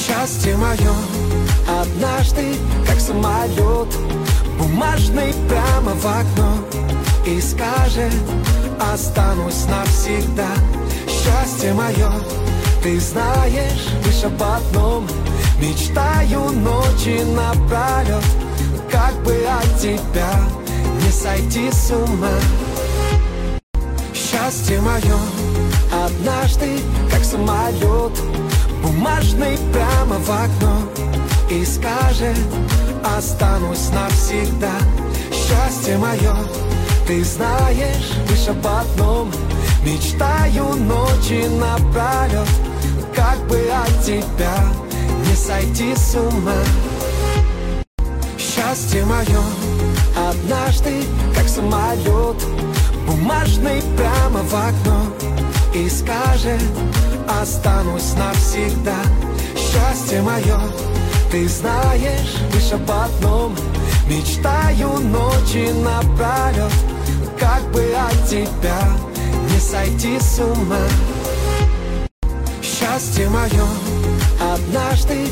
Счастье мое однажды, как самолет бумажный, прямо в окно и скажет: останусь навсегда. Счастье мое, ты знаешь, лишь об одном мечтаю ночи напролет, как бы от тебя не сойти с ума. Счастье мое однажды, как самолет бумажный, прямо в окно и скажет: останусь навсегда. Счастье мое, ты знаешь, лишь об одном мечтаю ночи напролет, как бы от тебя не сойти с ума. Счастье мое однажды, как самолет бумажный, прямо в окно и скажет: останусь навсегда. Счастье мое, ты знаешь, лишь об одном мечтаю ночи напролет, как бы от тебя не сойти с ума. Счастье мое однажды,